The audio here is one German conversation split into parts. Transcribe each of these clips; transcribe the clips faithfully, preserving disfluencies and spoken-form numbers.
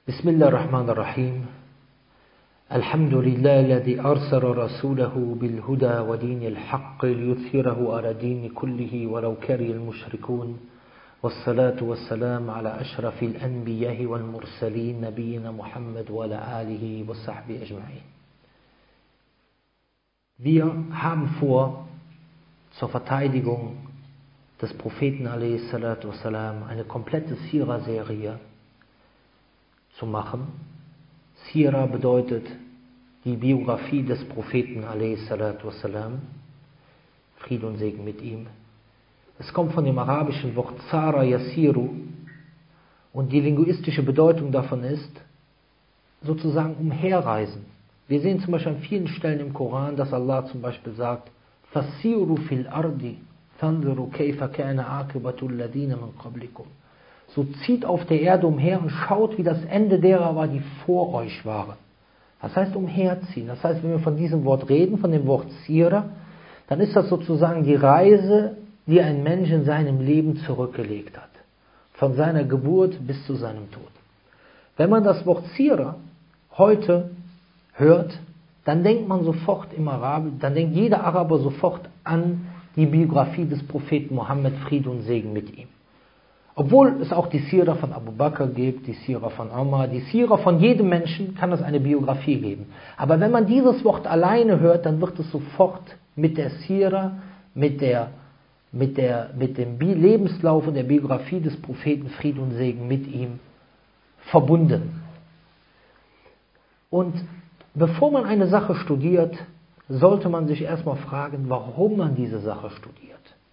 بسم الله الرحمن الرحيم الحمد لله الذي أرسل رسوله بالهدى ودين الحق ليظهره على دين كله ولو كره المشركون والصلاة والسلام على أشرف الأنبياء والمرسلين نبينا محمد وعلى آله وصحبه أجمعين. Wir haben vor, zur Verteidigung des Propheten a.s. eine komplette Sira-Serie zu machen. Sira bedeutet die Biografie des Propheten a.s. Friede und Segen mit ihm. Es kommt von dem arabischen Wort Sara Yasiru und die linguistische Bedeutung davon ist sozusagen umherreisen. Wir sehen zum Beispiel an vielen Stellen im Koran, dass Allah zum Beispiel sagt, Fasiru fil ardi fanzuru kayfa kana aqibatu alladhina min qablikum. So zieht auf der Erde umher und schaut, wie das Ende derer war, die vor euch waren. Das heißt umherziehen. Das heißt, wenn wir von diesem Wort reden, von dem Wort Sira, dann ist das sozusagen die Reise, die ein Mensch in seinem Leben zurückgelegt hat. Von seiner Geburt bis zu seinem Tod. Wenn man das Wort Sira heute hört, dann denkt man sofort im Arabischen, dann denkt jeder Araber sofort an die Biografie des Propheten Mohammed, Friede und Segen mit ihm. Obwohl es auch die Sira von Abu Bakr gibt, die Sira von Umar, die Sira von jedem Menschen kann es eine Biografie geben. Aber wenn man dieses Wort alleine hört, dann wird es sofort mit der Sira, mit, der, mit, der, mit dem Lebenslauf und der Biografie des Propheten, Friede und Segen mit ihm verbunden. Und bevor man eine Sache studiert, sollte man sich erstmal fragen, warum man diese Sache studiert.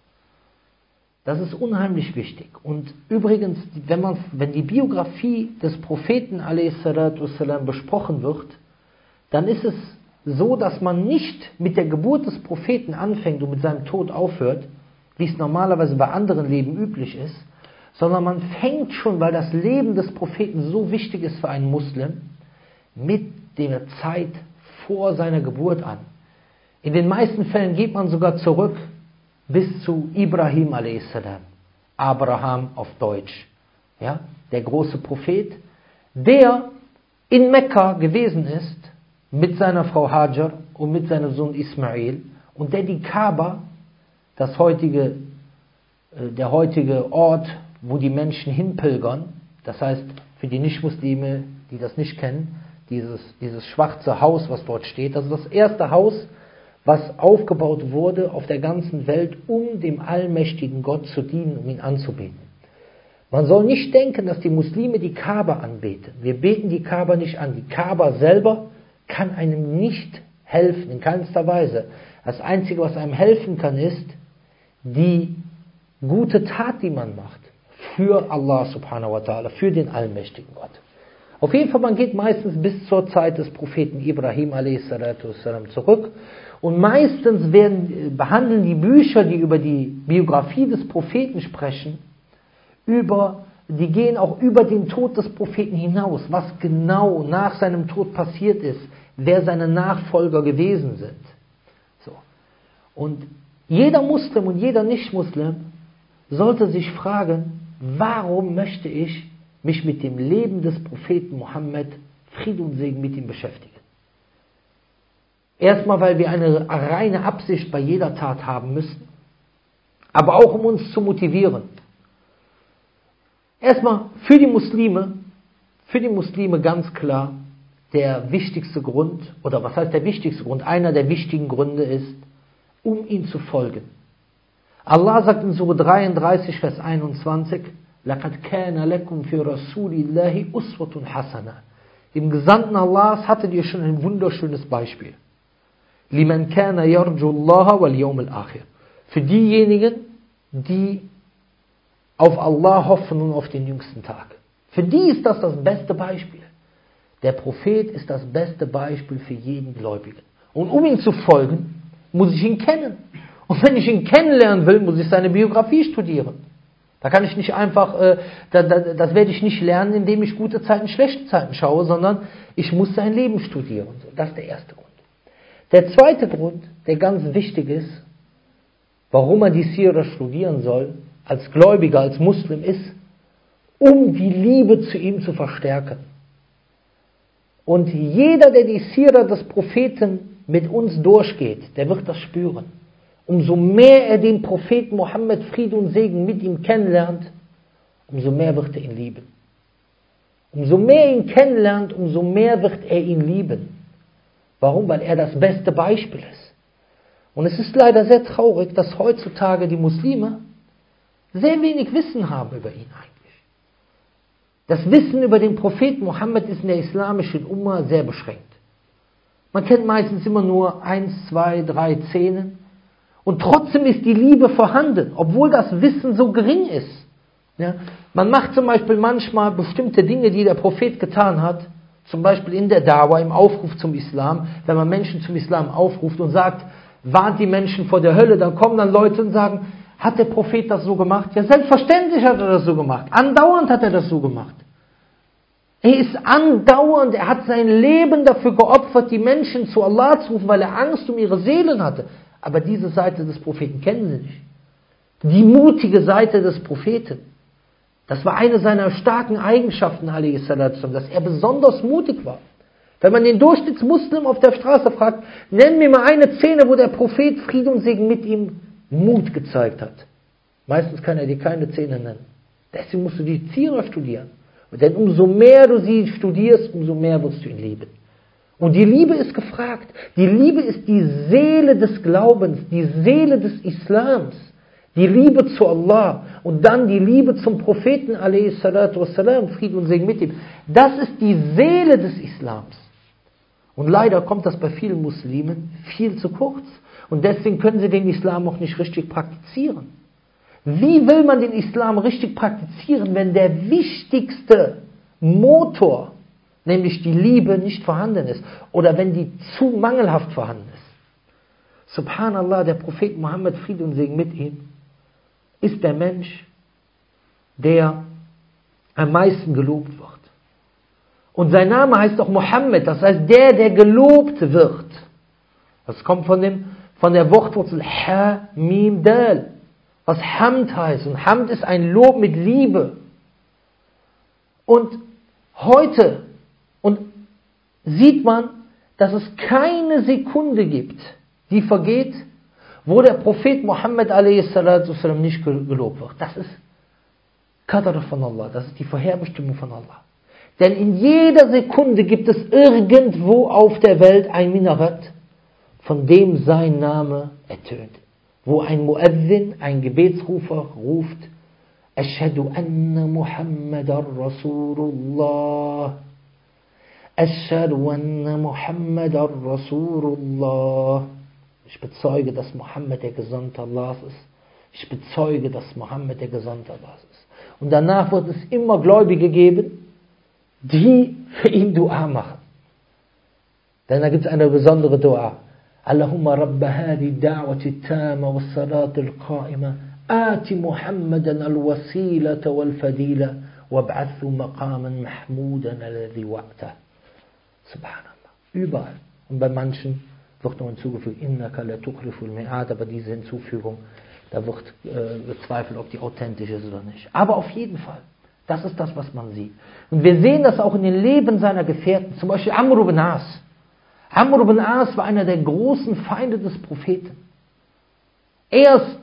Das ist unheimlich wichtig. Und übrigens, wenn, man, wenn die Biografie des Propheten a.s. besprochen wird, dann ist es so, dass man nicht mit der Geburt des Propheten anfängt und mit seinem Tod aufhört, wie es normalerweise bei anderen Leben üblich ist, sondern man fängt schon, weil das Leben des Propheten so wichtig ist für einen Muslim, mit der Zeit vor seiner Geburt an. In den meisten Fällen geht man sogar zurück bis zu Ibrahim a s. Abraham auf Deutsch, ja, der große Prophet, der in Mekka gewesen ist mit seiner Frau Hajar und mit seinem Sohn Ismail und der die Kaaba, das heutige, der heutige Ort, wo die Menschen hinpilgern, das heißt für die Nichtmuslime, die das nicht kennen, dieses, dieses schwarze Haus, was dort steht, also das erste Haus, was aufgebaut wurde auf der ganzen Welt, um dem allmächtigen Gott zu dienen, um ihn anzubeten. Man soll nicht denken, dass die Muslime die Kaaba anbeten. Wir beten die Kaaba nicht an. Die Kaaba selber kann einem nicht helfen, in keinster Weise. Das Einzige, was einem helfen kann, ist die gute Tat, die man macht für Allah subhanahu wa ta'ala, für den allmächtigen Gott. Auf jeden Fall, man geht meistens bis zur Zeit des Propheten Ibrahim a s. zurück. Und meistens werden, behandeln die Bücher, die über die Biografie des Propheten sprechen, über, die gehen auch über den Tod des Propheten hinaus, was genau nach seinem Tod passiert ist, wer seine Nachfolger gewesen sind. So. Und jeder Muslim und jeder Nicht-Muslim sollte sich fragen, warum möchte ich mich mit dem Leben des Propheten Mohammed, Friede und Segen mit ihm beschäftigen? Erstmal, weil wir eine reine Absicht bei jeder Tat haben müssen, aber auch um uns zu motivieren. Erstmal für die Muslime, für die Muslime ganz klar, der wichtigste Grund, oder was heißt der wichtigste Grund? Einer der wichtigen Gründe ist, um ihm zu folgen. Allah sagt in Surah dreiunddreißig, Vers einundzwanzig, لَقَدْ كَانَ لَكُمْ فِي رَسُولِ اللَّهِ أُسْوَةٌ حَسَنَةٌ. Im Gesandten Allahs hattet ihr schon ein wunderschönes Beispiel. لِمَنْ كَانَ يَرْجُ اللَّهَ وَالْيَوْمَ الْآخِرِ. Für diejenigen, die auf Allah hoffen und auf den jüngsten Tag. Für die ist das das beste Beispiel. Der Prophet ist das beste Beispiel für jeden Gläubigen. Und um ihm zu folgen, muss ich ihn kennen. Und wenn ich ihn kennenlernen will, muss ich seine Biografie studieren. Da kann ich nicht einfach, äh, da, da, das werde ich nicht lernen, indem ich gute Zeiten, schlechte Zeiten schaue, sondern ich muss sein Leben studieren. Das ist der erste Grund. Der zweite Grund, der ganz wichtig ist, warum man die Sira studieren soll, als Gläubiger, als Muslim, ist, um die Liebe zu ihm zu verstärken. Und jeder, der die Sira des Propheten mit uns durchgeht, der wird das spüren. Umso mehr er den Propheten Mohammed, Friede und Segen mit ihm kennenlernt, umso mehr wird er ihn lieben. Umso mehr er ihn kennenlernt, umso mehr wird er ihn lieben. Warum? Weil er das beste Beispiel ist. Und es ist leider sehr traurig, dass heutzutage die Muslime sehr wenig Wissen haben über ihn eigentlich. Das Wissen über den Propheten Mohammed ist in der islamischen Umma sehr beschränkt. Man kennt meistens immer nur eins, zwei, drei Szenen. Und trotzdem ist die Liebe vorhanden, obwohl das Wissen so gering ist. Ja? Man macht zum Beispiel manchmal bestimmte Dinge, die der Prophet getan hat, zum Beispiel in der Dawa, im Aufruf zum Islam, wenn man Menschen zum Islam aufruft und sagt, warnt die Menschen vor der Hölle, dann kommen dann Leute und sagen, hat der Prophet das so gemacht? Ja, selbstverständlich hat er das so gemacht. Andauernd hat er das so gemacht. Er ist andauernd, er hat sein Leben dafür geopfert, die Menschen zu Allah zu rufen, weil er Angst um ihre Seelen hatte. Aber diese Seite des Propheten kennen sie nicht. Die mutige Seite des Propheten. Das war eine seiner starken Eigenschaften, dass er besonders mutig war. Wenn man den Durchschnittsmuslim auf der Straße fragt, nenn mir mal eine Szene, wo der Prophet, Friede und Segen mit ihm, Mut gezeigt hat. Meistens kann er dir keine Szene nennen. Deswegen musst du die Sira studieren. Denn umso mehr du sie studierst, umso mehr wirst du ihn lieben. Und die Liebe ist gefragt. Die Liebe ist die Seele des Glaubens, die Seele des Islams. Die Liebe zu Allah und dann die Liebe zum Propheten, alaihi salatu wassalam, Frieden und Segen mit ihm. Das ist die Seele des Islams. Und leider kommt das bei vielen Muslimen viel zu kurz. Und deswegen können sie den Islam auch nicht richtig praktizieren. Wie will man den Islam richtig praktizieren, wenn der wichtigste Motor, nämlich die Liebe, nicht vorhanden ist? Oder wenn die zu mangelhaft vorhanden ist? Subhanallah, der Prophet Mohammed, Friede und Segen mit ihm, ist der Mensch, der am meisten gelobt wird. Und sein Name heißt auch Mohammed, das heißt der, der gelobt wird. Das kommt von, dem, von der Wortwurzel Ha, Mim, Dal, was Hamd heißt. Und Hamd ist ein Lob mit Liebe. Und heute und sieht man, dass es keine Sekunde gibt, die vergeht, wo der Prophet Mohammed alaihi salatu wassalam nicht gelobt wird. Das ist Qadr von Allah, das ist die Vorherbestimmung von Allah. Denn in jeder Sekunde gibt es irgendwo auf der Welt ein Minarett, von dem sein Name ertönt. Wo ein Muezzin, ein Gebetsrufer ruft, Ashhadu anna Muhammadar Rasulullah. Ashhadu anna Muhammadar Rasulullah. Ich bezeuge, dass Mohammed der Gesandte Allahs ist. Ich bezeuge, dass Mohammed der Gesandte Allahs ist. Und danach wird es immer Gläubige geben, die für ihn Dua machen. Denn da gibt es eine besondere Dua. Allahumma rabba hadi da'wati tama was salat al-qa'ima ati Muhammadan al-wasilata wal-fadila wab'athu maqaman mahmudan alladhi wa'ta. Subhanallah. Überall. Und bei manchen wird noch hinzugefügt, innaka la tukhliful mi'ad, aber diese Hinzufügung, da wird äh, bezweifelt, ob die authentisch ist oder nicht. Aber auf jeden Fall, das ist das, was man sieht. Und wir sehen das auch in den Leben seiner Gefährten, zum Beispiel Amr ibn As. Amr ibn As war einer der großen Feinde des Propheten. Erst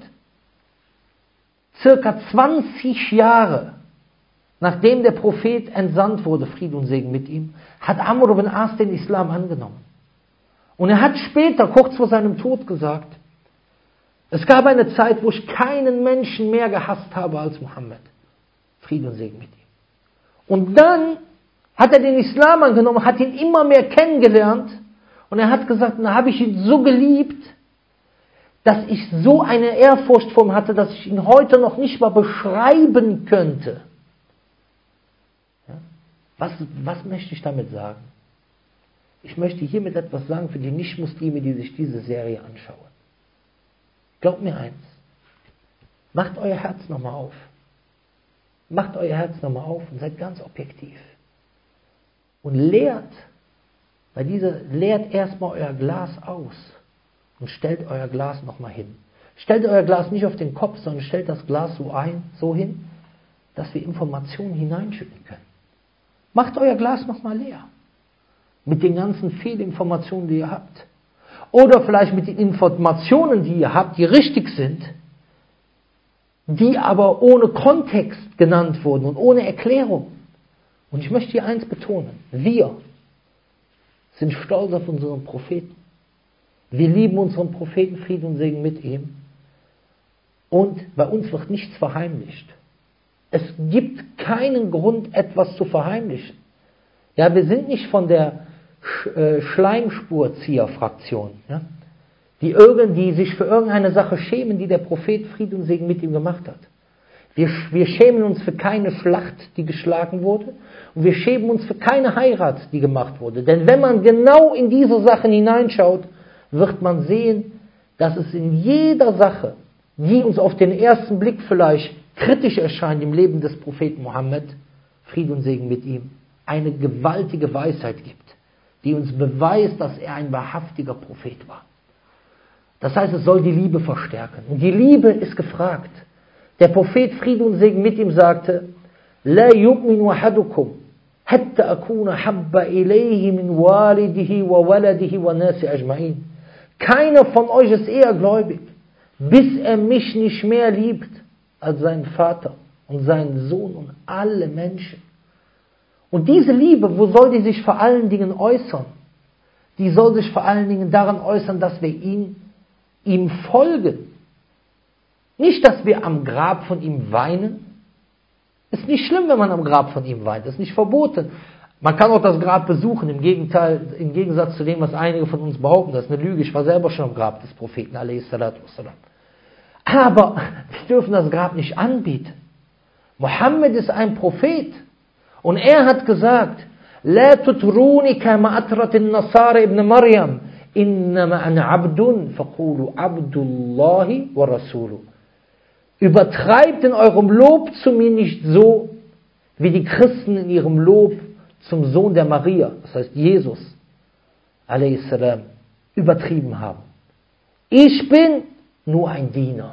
circa zwanzig Jahre, nachdem der Prophet entsandt wurde, Friede und Segen mit ihm, hat Amr ibn As den Islam angenommen. Und er hat später, kurz vor seinem Tod, gesagt, es gab eine Zeit, wo ich keinen Menschen mehr gehasst habe als Mohammed. Friede und Segen mit ihm. Und dann hat er den Islam angenommen, hat ihn immer mehr kennengelernt. Und er hat gesagt, dann habe ich ihn so geliebt, dass ich so eine Ehrfurcht vor ihm hatte, dass ich ihn heute noch nicht mal beschreiben könnte. Ja? Was, was möchte ich damit sagen? Ich möchte hiermit etwas sagen für die Nicht-Muslime, die sich diese Serie anschauen. Glaubt mir eins. Macht euer Herz nochmal auf. Macht euer Herz nochmal auf und seid ganz objektiv. Und leert, weil diese, leert erstmal euer Glas aus und stellt euer Glas nochmal hin. Stellt euer Glas nicht auf den Kopf, sondern stellt das Glas so ein, so hin, dass wir Informationen hineinschütten können. Macht euer Glas nochmal leer. mit den ganzen Fehlinformationen, die ihr habt. Oder vielleicht mit den Informationen, die ihr habt, die richtig sind, die aber ohne Kontext genannt wurden und ohne Erklärung. Und ich möchte hier eins betonen. Wir sind stolz auf unseren Propheten. Wir lieben unseren Propheten, Frieden und Segen mit ihm. Und bei uns wird nichts verheimlicht. Es gibt keinen Grund, etwas zu verheimlichen. Ja, wir sind nicht von der Sch- äh, Schleimspurzieher-Fraktion, ja, die, irgend, die sich für irgendeine Sache schämen, die der Prophet Frieden und Segen mit ihm gemacht hat. Wir, wir schämen uns für keine Schlacht, die geschlagen wurde, und wir schämen uns für keine Heirat, die gemacht wurde. Denn wenn man genau in diese Sachen hineinschaut, wird man sehen, dass es in jeder Sache, die uns auf den ersten Blick vielleicht kritisch erscheint im Leben des Propheten Mohammed, Frieden und Segen mit ihm, eine gewaltige Weisheit gibt, die uns beweist, dass er ein wahrhaftiger Prophet war. Das heißt, es soll die Liebe verstärken. Und die Liebe ist gefragt. Der Prophet Frieden und Segen mit ihm sagte, لا يؤمن أحدكم حتى أكون حب إليه من والده وولده والناس أجمعين. Keiner von euch ist eher gläubig, bis er mich nicht mehr liebt als seinen Vater und seinen Sohn und alle Menschen. Und diese Liebe, wo soll die sich vor allen Dingen äußern? Die soll sich vor allen Dingen daran äußern, dass wir ihn, ihm folgen. Nicht, dass wir am Grab von ihm weinen. Ist nicht schlimm, wenn man am Grab von ihm weint. Ist nicht verboten. Man kann auch das Grab besuchen, im Gegenteil, im Gegensatz zu dem, was einige von uns behaupten. Das ist eine Lüge. Ich war selber schon am Grab des Propheten, alaihi salatu wassalam. Aber wir dürfen das Grab nicht anbieten. Mohammed ist ein Prophet. Und er hat gesagt, لا تطروني كما أطرت النصارى ابن مريم إنما أنا عبد فقولوا عبد الله ورسوله. Übertreibt in eurem Lob zu mir nicht so, wie die Christen in ihrem Lob zum Sohn der Maria, das heißt Jesus, alaihi salam, übertrieben haben. Ich bin nur ein Diener.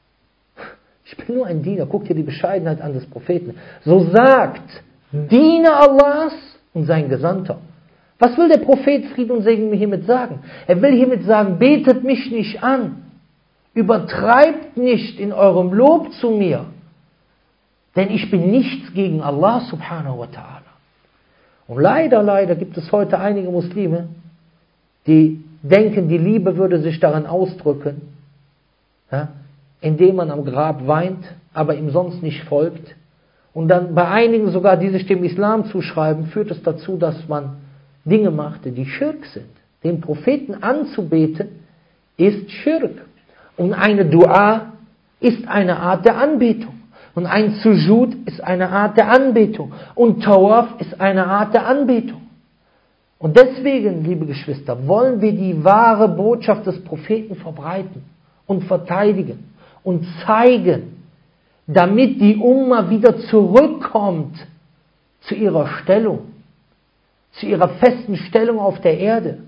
Ich bin nur ein Diener. Guck dir die Bescheidenheit an des Propheten. So sagt Diener Allahs und sein Gesandter. Was will der Prophet Frieden und Segen hiermit sagen? Er will hiermit sagen, betet mich nicht an. Übertreibt nicht in eurem Lob zu mir. Denn ich bin nichts gegen Allah subhanahu wa ta'ala. Und leider, leider gibt es heute einige Muslime, die denken, die Liebe würde sich daran ausdrücken, ja, indem man am Grab weint, aber ihm sonst nicht folgt. Und dann bei einigen sogar, die sich dem Islam zuschreiben, führt es dazu, dass man Dinge machte, die Schirk sind. Den Propheten anzubeten, ist Schirk. Und eine Dua ist eine Art der Anbetung. Und ein Sujud ist eine Art der Anbetung. Und Tawaf ist eine Art der Anbetung. Und deswegen, liebe Geschwister, wollen wir die wahre Botschaft des Propheten verbreiten und verteidigen und zeigen, damit die Umma wieder zurückkommt zu ihrer Stellung, zu ihrer festen Stellung auf der Erde.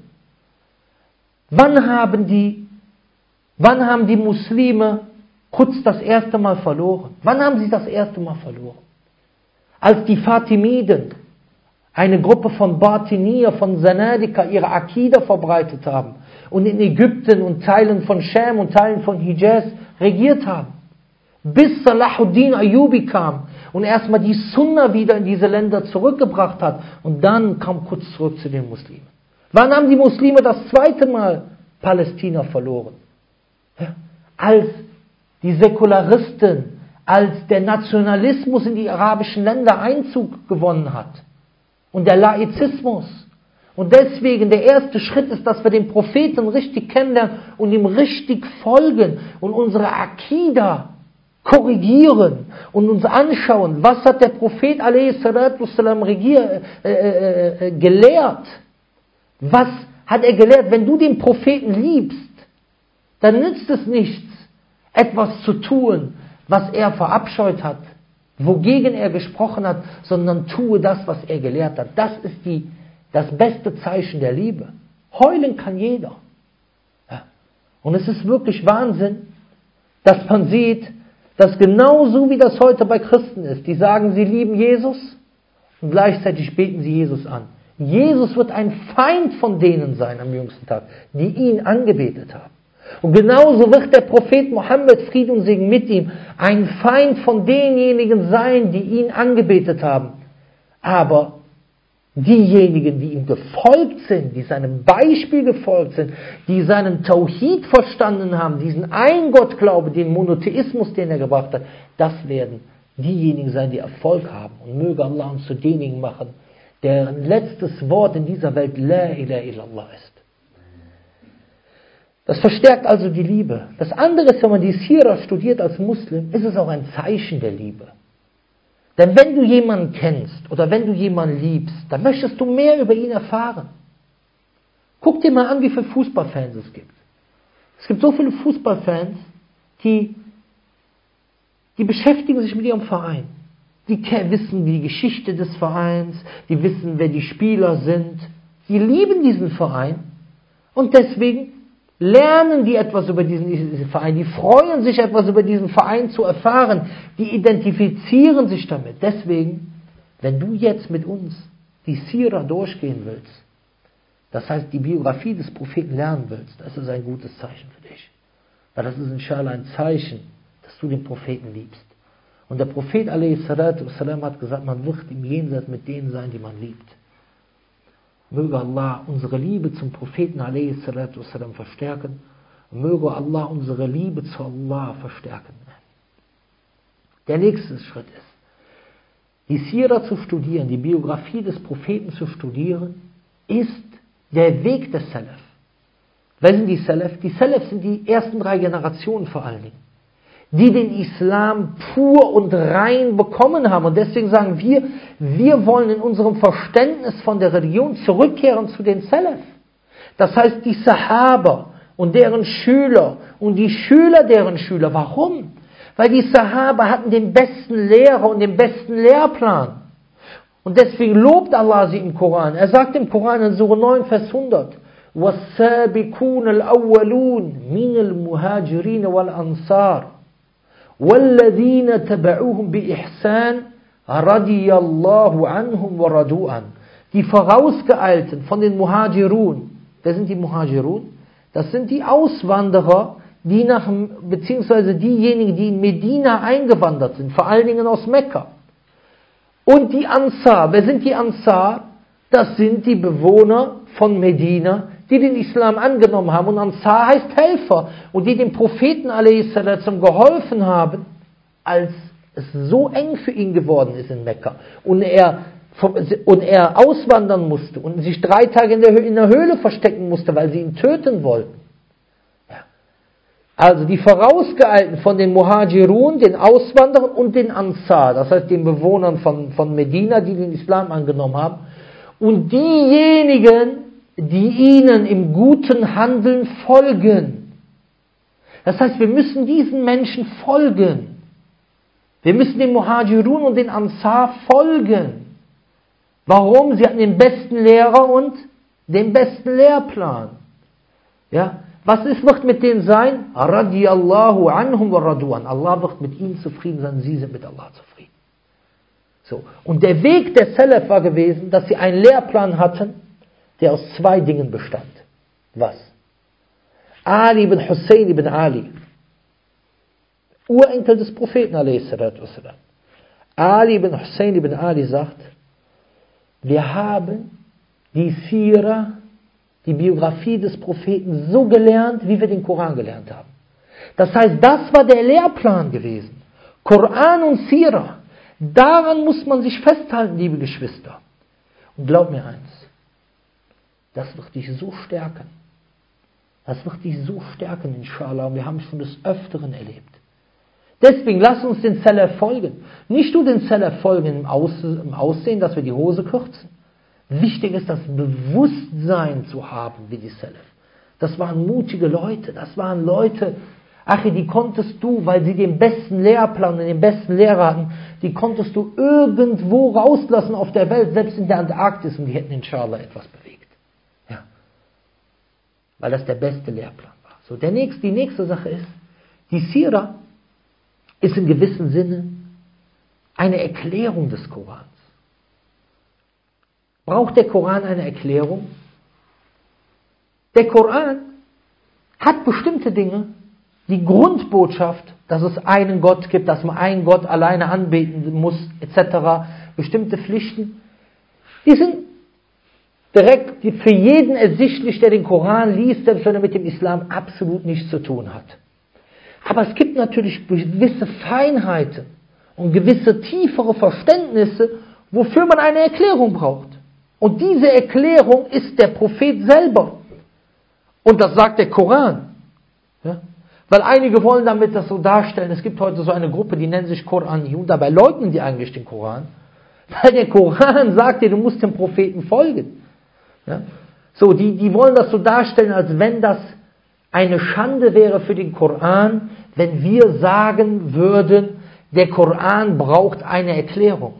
Wann haben die, wann haben die Muslime Quds das erste Mal verloren? Wann haben sie das erste Mal verloren? Als die Fatimiden, eine Gruppe von Batinier, von Zanadika, ihre Akida verbreitet haben und in Ägypten und Teilen von Scham und Teilen von Hijaz regiert haben. Bis Salahuddin Ayyubi kam und erstmal die Sunna wieder in diese Länder zurückgebracht hat. Und dann kam Quds zurück zu den Muslimen. Wann haben die Muslime das zweite Mal Palästina verloren? Ja, als die Säkularisten, als der Nationalismus in die arabischen Länder Einzug gewonnen hat. Und der Laizismus. Und deswegen der erste Schritt ist, dass wir den Propheten richtig kennenlernen und ihm richtig folgen und unsere Akida korrigieren und uns anschauen, was hat der Prophet alaihi salatu wassalam regier, äh, äh, äh, gelehrt. Was hat er gelehrt? Wenn du den Propheten liebst, dann nützt es nichts, etwas zu tun, was er verabscheut hat, wogegen er gesprochen hat, sondern tue das, was er gelehrt hat. Das ist die, das beste Zeichen der Liebe. Heulen kann jeder. Ja. Und es ist wirklich Wahnsinn, dass man sieht, dass genauso wie das heute bei Christen ist, die sagen, sie lieben Jesus und gleichzeitig beten sie Jesus an. Jesus wird ein Feind von denen sein am jüngsten Tag, die ihn angebetet haben. Und genauso wird der Prophet Mohammed, Friede und Segen mit ihm, ein Feind von denjenigen sein, die ihn angebetet haben. Aber diejenigen, die ihm gefolgt sind, die seinem Beispiel gefolgt sind, die seinen Tauhid verstanden haben, diesen Eingottglaube, den Monotheismus, den er gebracht hat, das werden diejenigen sein, die Erfolg haben. Und möge Allah uns zu denjenigen machen, deren letztes Wort in dieser Welt La ilaha illallah ist. Das verstärkt also die Liebe. Das andere ist, wenn man die Sira studiert als Muslim, ist es auch ein Zeichen der Liebe. Denn wenn du jemanden kennst oder wenn du jemanden liebst, dann möchtest du mehr über ihn erfahren. Guck dir mal an, wie viele Fußballfans es gibt. Es gibt so viele Fußballfans, die, die beschäftigen sich mit ihrem Verein. Die wissen die Geschichte des Vereins, die wissen, wer die Spieler sind. Die lieben diesen Verein und deswegen lernen die etwas über diesen Verein, die freuen sich etwas über diesen Verein zu erfahren, die identifizieren sich damit. Deswegen, wenn du jetzt mit uns die Sira durchgehen willst, das heißt die Biografie des Propheten lernen willst, das ist ein gutes Zeichen für dich. Weil das ist inshallah ein Zeichen, dass du den Propheten liebst. Und der Prophet a s. hat gesagt, man wird im Jenseits mit denen sein, die man liebt. Möge Allah unsere Liebe zum Propheten a s. verstärken. Und möge Allah unsere Liebe zu Allah verstärken. Der nächste Schritt ist, die Sira zu studieren, die Biografie des Propheten zu studieren, ist der Weg des Salaf. Wer sind die Salaf? Die Salaf sind die ersten drei Generationen vor allen Dingen, die den Islam pur und rein bekommen haben. Und deswegen sagen wir, wir wollen in unserem Verständnis von der Religion zurückkehren zu den Salaf. Das heißt, die Sahaba und deren Schüler und die Schüler deren Schüler. Warum? Weil die Sahaba hatten den besten Lehrer und den besten Lehrplan. Und deswegen lobt Allah sie im Koran. Er sagt im Koran in Sura neun, Vers hundert, وَالسَّابِقُونَ الْأَوَّلُونَ مِنَ الْمُهَاجِرِينَ وَالْأَنصَارِ وَالَّذِينَ تَبَعُوهُمْ بِإِحْسَانٍ رَضِيَ اللَّهُ عَنْهُمْ وَرَضُوا عَنْهُ. Die Vorausgeeilten von den Muhajirun. Wer sind die Muhajirun? Das sind die Auswanderer, die nach, beziehungsweise diejenigen, die in Medina eingewandert sind, vor allen Dingen aus Mekka. Und die Ansar. Wer sind die Ansar? Das sind die Bewohner von Medina, die den Islam angenommen haben. Und Ansar heißt Helfer. Und die dem Propheten a s. geholfen haben, als es so eng für ihn geworden ist in Mekka. Und er, und er auswandern musste und sich drei Tage in der, in der Höhle verstecken musste, weil sie ihn töten wollten. Ja. Also die Vorausgeeilten von den Muhajirun, den Auswanderern und den Ansar, das heißt den Bewohnern von, von Medina, die den Islam angenommen haben. Und diejenigen, die ihnen im guten Handeln folgen. Das heißt, wir müssen diesen Menschen folgen. Wir müssen den Muhajirun und den Ansar folgen. Warum? Sie hatten den besten Lehrer und den besten Lehrplan. Ja? Was ist, wird mit denen sein? Radiyallahu anhum wa radu'an. Allah wird mit ihnen zufrieden sein, sie sind mit Allah zufrieden. So. Und der Weg der Salaf war gewesen, dass sie einen Lehrplan hatten, der aus zwei Dingen bestand. Was? Ali ibn Hussein ibn Ali, Urenkel des Propheten a s. Ali ibn Hussein ibn Ali sagt, wir haben die Sira, die Biografie des Propheten so gelernt, wie wir den Koran gelernt haben. Das heißt, das war der Lehrplan gewesen. Koran und Sira. Daran muss man sich festhalten, liebe Geschwister. Und glaub mir eins, das wird dich so stärken. Das wird dich so stärken, inshallah. Und wir haben es schon des Öfteren erlebt. Deswegen lass uns den Salaf folgen. Nicht nur den Salaf folgen im, Aus, im Aussehen, dass wir die Hose kürzen. Wichtig ist, das Bewusstsein zu haben, wie die Salaf. Das waren mutige Leute. Das waren Leute, ach, die konntest du, weil sie den besten Lehrplan und den besten Lehrer hatten, die konntest du irgendwo rauslassen auf der Welt, selbst in der Antarktis, und die hätten inshallah etwas bewegt. Ja. Weil das der beste Lehrplan war. So, der nächste, die nächste Sache ist, die Sira ist in gewissem Sinne eine Erklärung des Korans. Braucht der Koran eine Erklärung? Der Koran hat bestimmte Dinge, die Grundbotschaft, dass es einen Gott gibt, dass man einen Gott alleine anbeten muss, et cetera, bestimmte Pflichten, die sind direkt für jeden ersichtlich, der den Koran liest, selbst wenn er mit dem Islam absolut nichts zu tun hat. Aber es gibt natürlich gewisse Feinheiten und gewisse tiefere Verständnisse, wofür man eine Erklärung braucht. Und diese Erklärung ist der Prophet selber. Und das sagt der Koran. Ja? Weil einige wollen damit das so darstellen, es gibt heute so eine Gruppe, die nennt sich Korani, und dabei leugnen die eigentlich den Koran. Weil der Koran sagt dir, du musst dem Propheten folgen. Ja? So, die, die wollen das so darstellen, als wenn das eine Schande wäre für den Koran, wenn wir sagen würden, der Koran braucht eine Erklärung.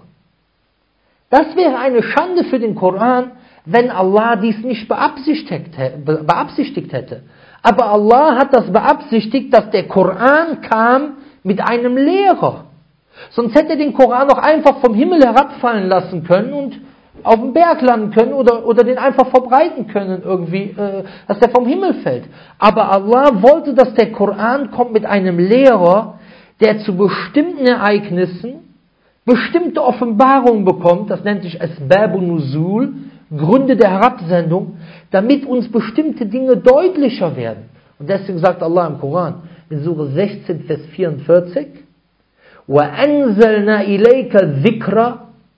Das wäre eine Schande für den Koran, wenn Allah dies nicht beabsichtigt hätte. Aber Allah hat das beabsichtigt, dass der Koran kam mit einem Lehrer. Sonst hätte er den Koran auch einfach vom Himmel herabfallen lassen können und auf den Berg landen können oder, oder den einfach verbreiten können irgendwie, äh, dass der vom Himmel fällt. Aber Allah wollte, dass der Koran kommt mit einem Lehrer, der zu bestimmten Ereignissen bestimmte Offenbarungen bekommt, das nennt sich Asbabun Nuzul, Gründe der Herabsendung, damit uns bestimmte Dinge deutlicher werden. Und deswegen sagt Allah im Koran, in Sure sechzehn, Vers vierundvierzig, وَأَنزَلْنَا إِلَيْكَ الذِّكْرَ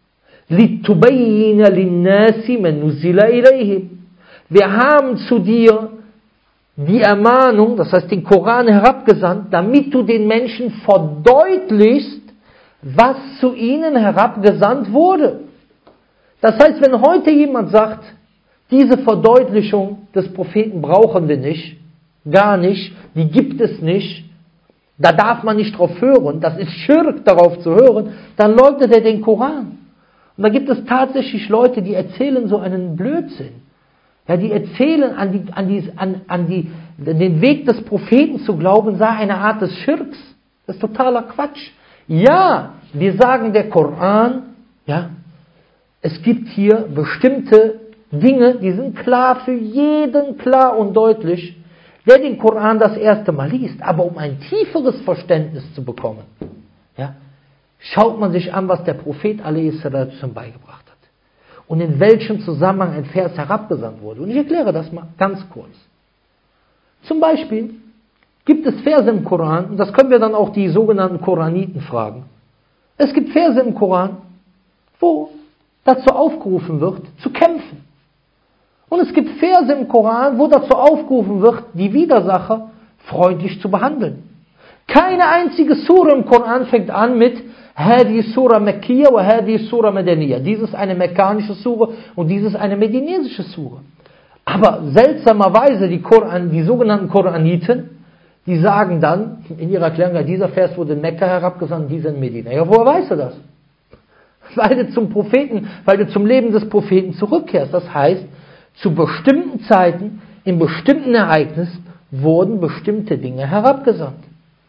لِتُبَيِّنَ لِلنَّاسِ مَنْ نُزِّلَ إِلَيْهِمْ. Wir haben zu dir die Ermahnung, das heißt den Koran herabgesandt, damit du den Menschen verdeutlichst, was zu ihnen herabgesandt wurde. Das heißt, wenn heute jemand sagt, diese Verdeutlichung des Propheten brauchen wir nicht, gar nicht, die gibt es nicht, da darf man nicht drauf hören, das ist Schirk, darauf zu hören, dann leugnet er den Koran. Und da gibt es tatsächlich Leute, die erzählen so einen Blödsinn. Ja, die erzählen, an, die, an, die, an, an die, den Weg des Propheten zu glauben, sei eine Art des Schirks. Das ist totaler Quatsch. Ja, wir sagen, der Koran, ja, es gibt hier bestimmte Dinge, die sind klar für jeden klar und deutlich, der den Koran das erste Mal liest. Aber um ein tieferes Verständnis zu bekommen, ja, schaut man sich an, was der Prophet a s. beigebracht hat. Und in welchem Zusammenhang ein Vers herabgesandt wurde. Und ich erkläre das mal ganz kurz. Zum Beispiel gibt es Verse im Koran, und das können wir dann auch die sogenannten Koraniten fragen. Es gibt Verse im Koran, wo dazu aufgerufen wird, zu kämpfen. Und es gibt Verse im Koran, wo dazu aufgerufen wird, die Widersacher freundlich zu behandeln. Keine einzige Sura im Koran fängt an mit Hadi Sura Makkiyya wa Hadi Sura Madaniyya. Dies ist eine mekkanische Sura und dies ist eine medinesische Sura. Aber seltsamerweise die, Koran, die sogenannten Koraniten, die sagen dann in ihrer Erklärung, dieser Vers wurde in Mekka herabgesandt, dieser in Medina. Ja, woher weißt du das? Weil du zum Propheten, weil du zum Leben des Propheten zurückkehrst. Das heißt, zu bestimmten Zeiten, in bestimmten Ereignissen wurden bestimmte Dinge herabgesandt.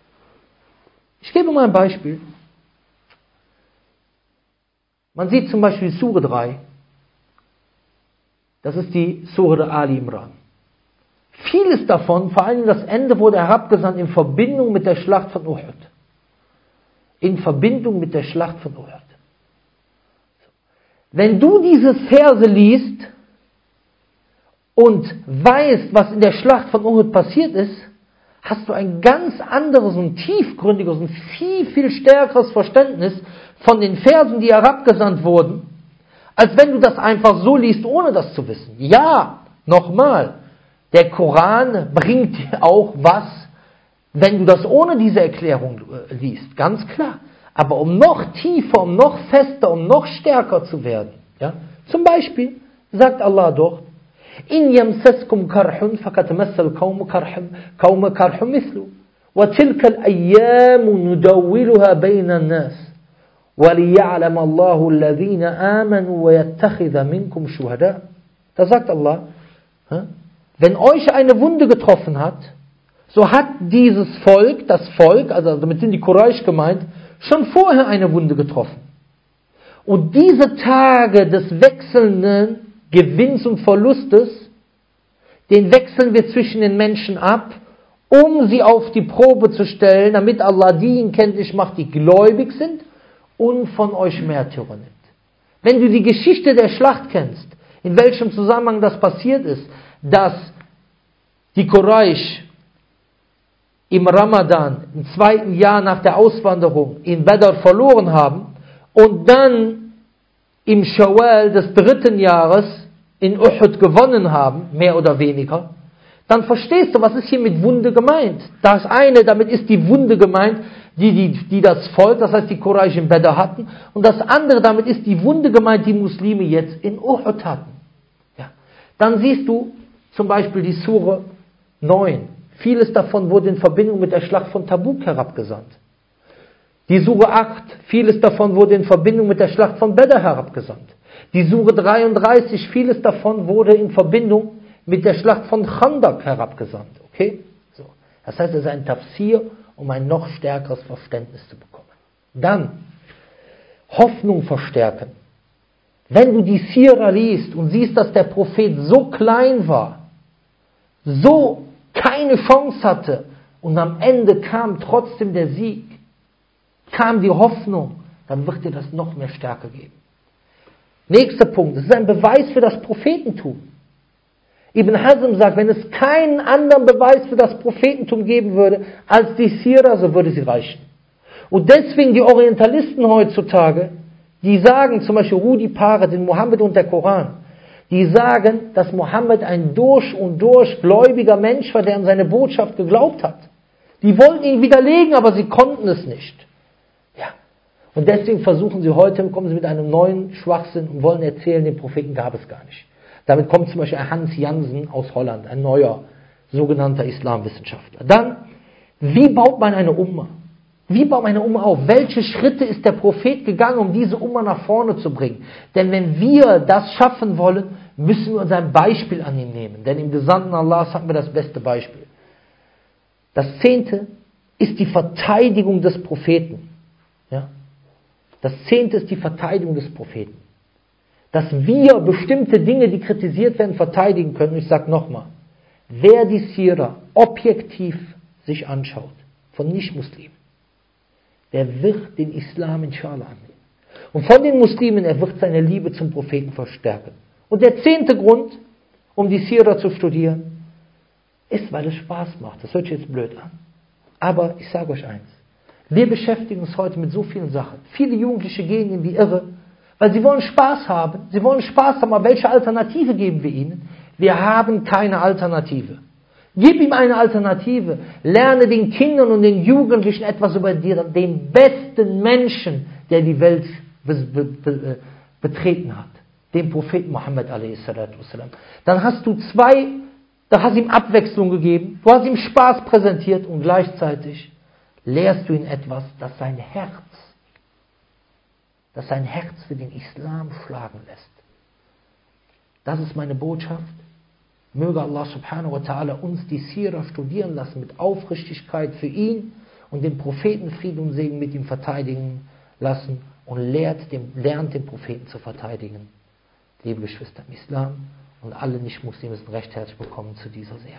Ich gebe mal ein Beispiel. Man sieht zum Beispiel Sure drei. Das ist die Sure Ali Imran. Vieles davon, vor allem das Ende, wurde herabgesandt in Verbindung mit der Schlacht von Uhud. In Verbindung mit der Schlacht von Uhud. Wenn du diese Verse liest und weißt, was in der Schlacht von Uhud passiert ist, hast du ein ganz anderes und tiefgründiges und viel, viel stärkeres Verständnis von den Versen, die herabgesandt wurden, als wenn du das einfach so liest, ohne das zu wissen. Ja, nochmal, der Koran bringt dir auch was, wenn du das ohne diese Erklärung liest, ganz klar. Aber um noch tiefer, um noch fester, um noch stärker zu werden, ja, zum Beispiel sagt Allah doch, إن يمسسكم كرح فقد مس القوم كرح قوم كرح مثله وتلك الأيام ندولها بين الناس وليعلم الله الذين آمنوا ويتخذ منكم شهداء. Da sagt Allah, wenn euch eine Wunde getroffen hat, so hat dieses Volk, das Volk, also damit sind die Quraysh gemeint, schon vorher eine Wunde getroffen. Und diese Tage des wechselnden Gewinns und Verlustes, den wechseln wir zwischen den Menschen ab, um sie auf die Probe zu stellen, damit Allah diejenigen kenntlich macht, die gläubig sind und von euch Märtyrer nimmt. Wenn du die Geschichte der Schlacht kennst, in welchem Zusammenhang das passiert ist, dass die Quraysh im Ramadan, im zweiten Jahr nach der Auswanderung in Badr verloren haben und dann im Shawwal des dritten Jahres in Uhud gewonnen haben, mehr oder weniger, dann verstehst du, was ist hier mit Wunde gemeint. Das eine, damit ist die Wunde gemeint, die, die, die das Volk, das heißt die Quraysh in Badr hatten, und das andere, damit ist die Wunde gemeint, die Muslime jetzt in Uhud hatten. Ja. Dann siehst du zum Beispiel die Sure neun. Vieles davon wurde in Verbindung mit der Schlacht von Tabuk herabgesandt. Die Sure acht, vieles davon wurde in Verbindung mit der Schlacht von Badr herabgesandt. Die Sure dreiunddreißig, vieles davon wurde in Verbindung mit der Schlacht von Khandak herabgesandt. Okay? So. Das heißt, es ist ein Tafsir, um ein noch stärkeres Verständnis zu bekommen. Dann, Hoffnung verstärken. Wenn du die Sira liest und siehst, dass der Prophet so klein war, so keine Chance hatte und am Ende kam trotzdem der Sieg, kam die Hoffnung, dann wird dir das noch mehr Stärke geben. Nächster Punkt, das ist ein Beweis für das Prophetentum. Ibn Hazm sagt, wenn es keinen anderen Beweis für das Prophetentum geben würde, als die Sira, so würde sie reichen. Und deswegen die Orientalisten heutzutage, die sagen, zum Beispiel Rudi Parra, den Mohammed und der Koran, die sagen, dass Mohammed ein durch und durch gläubiger Mensch war, der an seine Botschaft geglaubt hat. Die wollten ihn widerlegen, aber sie konnten es nicht. Ja. Und deswegen versuchen sie heute, kommen sie mit einem neuen Schwachsinn und wollen erzählen, den Propheten gab es gar nicht. Damit kommt zum Beispiel Hans Jansen aus Holland, ein neuer, sogenannter Islamwissenschaftler. Dann, wie baut man eine Umma? Wie baut man eine Umma auf? Welche Schritte ist der Prophet gegangen, um diese Umma nach vorne zu bringen? Denn wenn wir das schaffen wollen, müssen wir uns ein Beispiel an ihn nehmen. Denn im Gesandten Allahs hatten wir das beste Beispiel. Das zehnte ist die Verteidigung des Propheten. Ja? Das zehnte ist die Verteidigung des Propheten. Dass wir bestimmte Dinge, die kritisiert werden, verteidigen können. Ich sage nochmal, wer die Sira objektiv sich anschaut, von Nicht-Muslimen, der wird den Islam inshallah annehmen. Und von den Muslimen, er wird seine Liebe zum Propheten verstärken. Und der zehnte Grund, um die Sira zu studieren, ist, weil es Spaß macht. Das hört sich jetzt blöd an. Aber ich sage euch eins, wir beschäftigen uns heute mit so vielen Sachen. Viele Jugendliche gehen in die Irre, weil sie wollen Spaß haben. Sie wollen Spaß haben, aber welche Alternative geben wir ihnen? Wir haben keine Alternative. Gib ihm eine Alternative. Lerne den Kindern und den Jugendlichen etwas über den besten Menschen, der die Welt betreten hat. Den Propheten Muhammad a s. Dann hast du zwei, da hast du ihm Abwechslung gegeben, du hast ihm Spaß präsentiert und gleichzeitig lehrst du ihn etwas, das sein Herz das sein Herz für den Islam schlagen lässt. Das ist meine Botschaft. Möge Allah subhanahu wa ta'ala uns die Sira studieren lassen mit Aufrichtigkeit für ihn und den Propheten Frieden und Segen mit ihm verteidigen lassen und lehrt dem, lernt den Propheten zu verteidigen. Liebe Geschwister im Islam und alle Nicht-Muslime sind recht herzlich willkommen zu dieser Serie.